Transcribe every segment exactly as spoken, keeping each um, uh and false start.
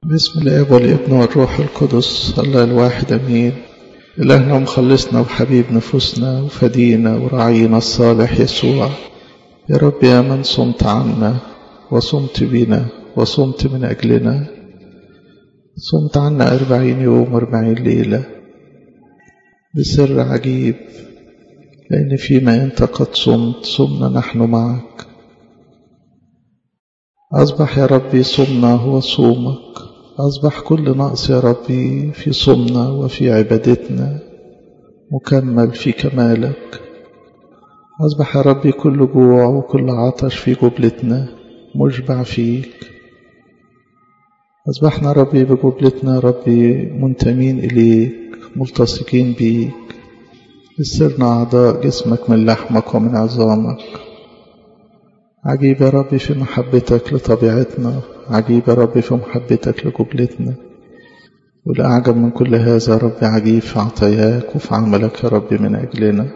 باسم الاب والابن والروح القدس الله الواحد امين. الهنا ومخلصنا وحبيب نفوسنا وفدينا وراعينا الصالح يسوع، يا رب يا من صمت عنا وصمت بنا وصمت من اجلنا، صمت عنا أربعين يوم وأربعين ليلة بسر عجيب، لأن فيما أنت قد صمت صمنا نحن معك. أصبح يا ربي صمنا هو صومك، أصبح كل نقص يا ربي في صمنا وفي عبادتنا مكمل في كمالك. أصبح يا ربي كل جوع وكل عطش في جبلتنا مشبع فيك. أصبحنا ربي بجبلتنا ربي منتمين إليك ملتصقين بيك، صرنا أعضاء جسمك من لحمك ومن عظامك. عجيب يا ربي في محبتك لطبيعتنا، عجيب يا ربي في محبتك لجبلتنا، والأعجب من كل هذا يا ربي عجيب في عطاياك وفي عملك يا ربي من أجلنا.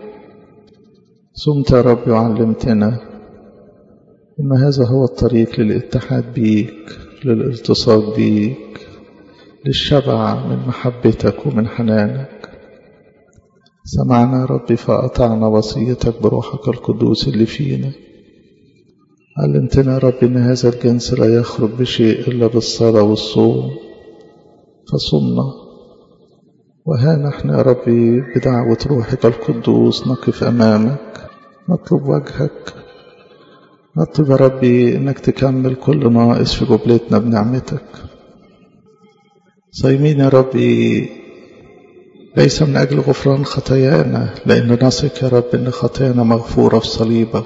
صمت يا ربي وعلمتنا إن هذا هو الطريق للاتحاد بيك، للالتصاق بيك، للشبع من محبتك ومن حنانك. سمعنا يا ربي فأطعنا وصيتك بروحك القدوس اللي فينا. علمتنا يا ربي إن هذا الجنس لا يخرج بشيء إلا بالصلاة والصوم، فصمنا. وها نحن يا ربي بدعوة روحك القدوس نقف أمامك نطلب وجهك، نطلب يا ربي إنك تكمل كل ناقص في جبلتنا بنعمتك. صايمين يا ربي ليس من أجل غفران خطايانا، لأن نثق يا رب إن خطايانا مغفورة في صليبك،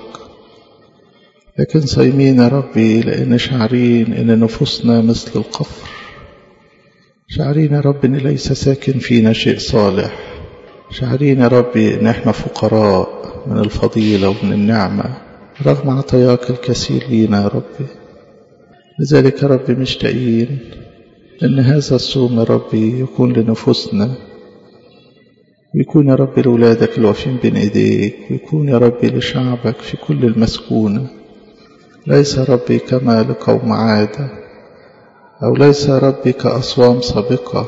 لكن صايمين يا ربي لأن شعرين إن نفوسنا مثل القفر، شعرين يا رب إن ليس ساكن فينا شيء صالح، شعرين يا ربي إن إحنا فقراء من الفضيلة ومن النعمة رغم عطاياك الكثير لينا يا ربي. لذلك يا ربي مشتاقين إن هذا الصوم يا ربي يكون لنفوسنا، ويكون يا ربي لأولادك الوافين بين إيديك، ويكون يا ربي لشعبك في كل المسكونة، ليس يا ربي كما لقوم عادة، أو ليس يا ربي كأصوام سابقة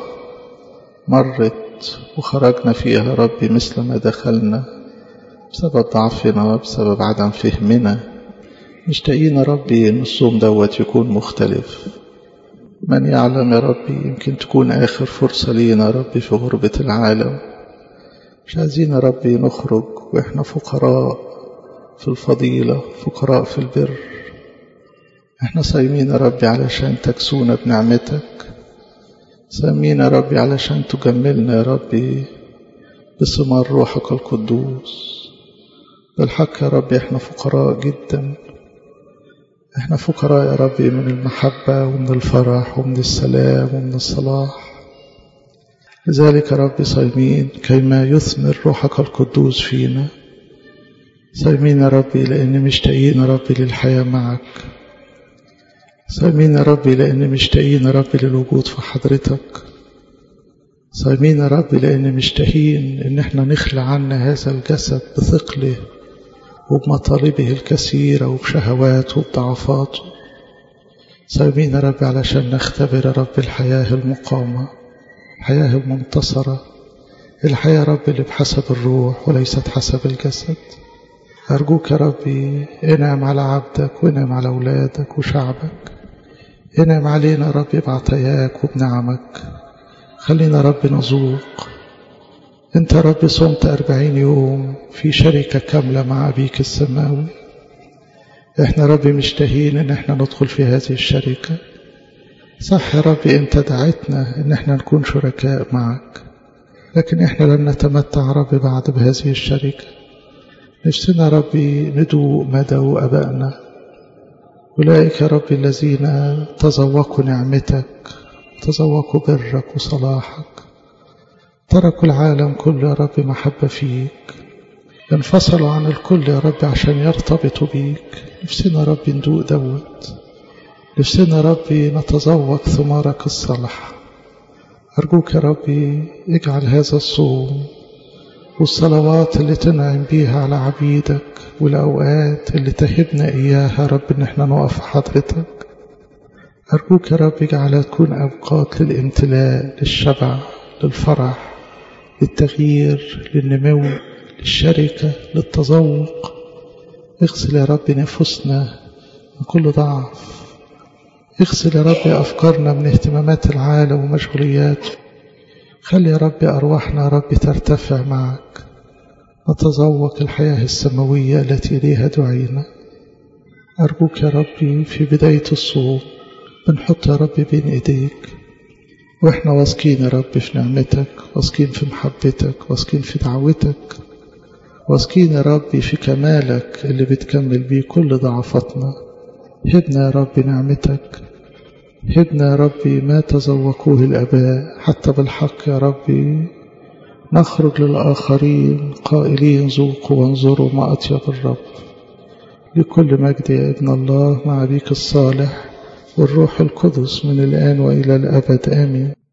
مرت وخرجنا فيها يا ربي مثل ما دخلنا بسبب ضعفنا بسبب عدم فهمنا. مشتاقين يا ربي إن الصوم دوت يكون مختلف. من يعلم يا ربي يمكن تكون آخر فرصة لينا يا ربي في غربة العالم. مش عايزين يا ربي نخرج وإحنا فقراء في الفضيلة، فقراء في البر. إحنا صايمين يا ربي علشان تكسونا بنعمتك، صايمين يا ربي علشان تجملنا يا ربي بثمار روحك القدوس. بالحق يا ربي إحنا فقراء جدا، إحنا فقراء يا ربي من المحبة ومن الفرح ومن السلام ومن الصلاح. لذلك يا ربي صايمين كيما يثمر روحك القدوس فينا. صايمين يا ربي لأن مشتاقين يا ربي للحياة معك. صايمين يا ربي لأن مشتاقين يا ربي للوجود في حضرتك. صايمين يا ربي لأن مشتاقين إن احنا نخلع عنا هذا الجسد بثقله وبمطالبه الكثيرة وبشهواته وبضعفاته. صايمين يا ربي علشان نختبر يا ربي الحياة المقامة، الحياة المنتصرة، الحياة يا ربي اللي بحسب الروح وليست حسب الجسد. أرجوك يا ربي انعم على عبدك وانعم على أولادك وشعبك، انعم علينا يا ربي بعطاياك وبنعمك. خلينا يا ربي نذوق. انت يا ربي صمت أربعين يوم في شركة كاملة مع أبيك السماوي. احنا يا ربي مشتهين ان احنا ندخل في هذه الشركة. صح يا ربي انت دعيتنا ان احنا نكون شركاء معك، لكن احنا لن نتمتع ربي بعد بهذه الشركة. نفسنا ربي ندوق ما دوق أبائنا، أولئك يا ربي الذين تذوقوا نعمتك تذوقوا برك وصلاحك، تركوا العالم كله يا ربي محبة فيك، انفصلوا عن الكل يا ربي عشان يرتبطوا بيك. نفسنا ربي ندوق دوت، نفسنا ربي نتذوق ثمارك الصالحة. أرجوك يا ربي اجعل هذا الصوم والصلوات اللي تنعم بيها على عبيدك والأوقات اللي تهبنا إياها رب إن احنا نقف حضرتك، أرجوك يا رب اجعلها تكون أوقات للامتلاء، للشبع، للفرح، للتغيير، للنمو، للشركة، للتذوق. اغسل يا رب نفوسنا من كل ضعف. اغسل يا رب أفكارنا من اهتمامات العالم ومشغولياته. خلي يا رب أرواحنا يا رب ترتفع معك، نتذوق الحياة السماوية التي إليها دعينا. أرجوك يا ربي في بداية الصوم بنحط يا رب بين إيديك، وإحنا واثقين يا رب في نعمتك، واثقين في محبتك، واثقين في دعوتك، واثقين يا رب في كمالك اللي بتكمل بيه كل ضعفاتنا. هبنا يا رب نعمتك، هبنا يا ربي ما تذوقوه الآباء، حتى بالحق يا ربي نخرج للآخرين قائلين ذوقوا وانظروا ما أطيب الرب. لكل مجد يا ابن الله مع أبيك الصالح والروح القدس من الآن وإلى الأبد آمين.